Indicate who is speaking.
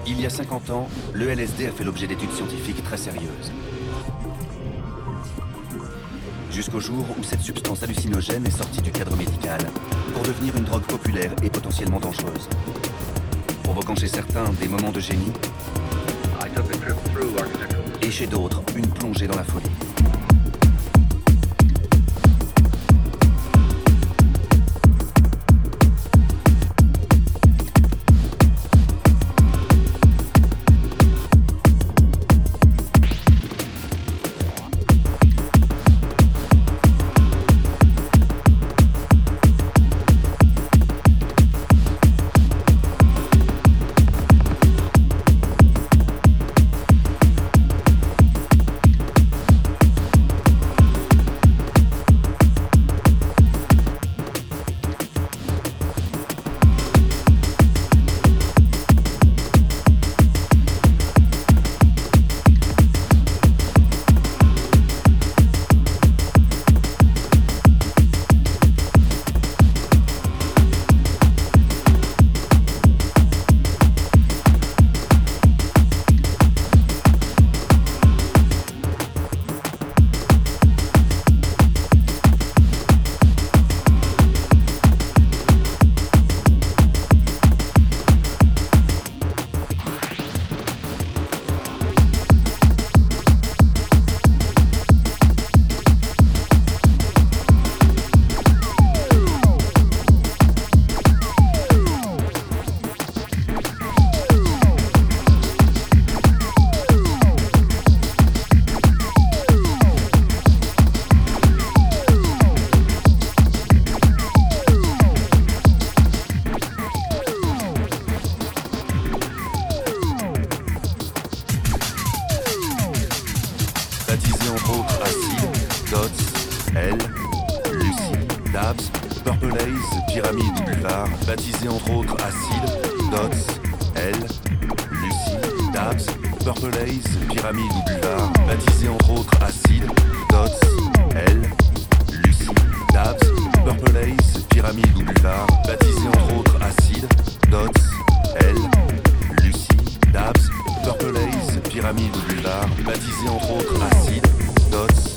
Speaker 1: Il y a 50 ans, le LSD a fait l'objet d'études scientifiques très sérieuses. Jusqu'au jour où cette substance hallucinogène est sortie du cadre médical pour devenir une drogue populaire et potentiellement dangereuse. Provoquant chez certains des moments de génie et chez d'autres une plongée dans la folie. Baptisé entre autres Acide, Dots, L, Lucy, Dabs, Purple Haze, Pyramide Boulevard. Baptisé entre autres Acide, Dots, L, Lucy, Dabs, Purple Haze, Pyramide Boulevard. Baptisé entre autres Acide, Dots, L, Lucy, Dabs, Purple Haze, Pyramide Boulevard. Baptisé entre autres Acide, Dots, L, Lucy, Dabs, Purple Haze, Pyramide Boulevard. Baptisé entre autres Acide, Dots,